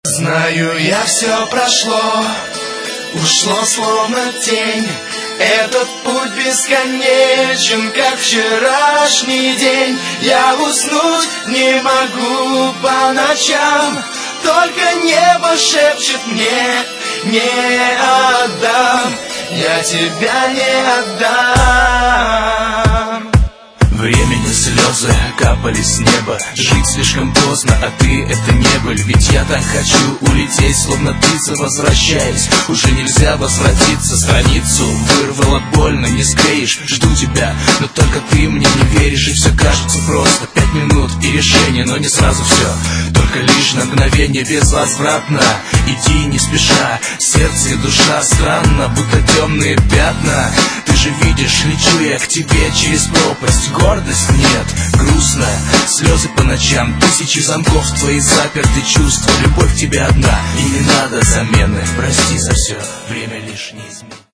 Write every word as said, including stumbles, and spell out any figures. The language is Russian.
Знаю, я все прошло, ушло словно тень. Этот путь бесконечен, как вчерашний день. Я уснуть не могу по ночам, только небо шепчет мне: не отдам, я тебя не отдам. Времени слезы капали с неба. Жить слишком поздно, а ты это не был. Ведь я так хочу улететь, словно птица возвращаясь. Уже нельзя возвратиться, страницу вырвало больно, не склеишь. Жду тебя, но только ты мне не веришь. И все кажется просто, пять минут и решение, но не сразу все, только лишь на мгновение безвозвратно. Иди не спеша, сердце и душа странно, будто темные пятна. Ты же видишь, лечу я к тебе через пропасть. Гордость нет, грустно, слезы по ночам. Тысячи замков, твои заперты чувства. Любовь к тебе одна, и не надо замены. Прости за все, время лишь не изменит.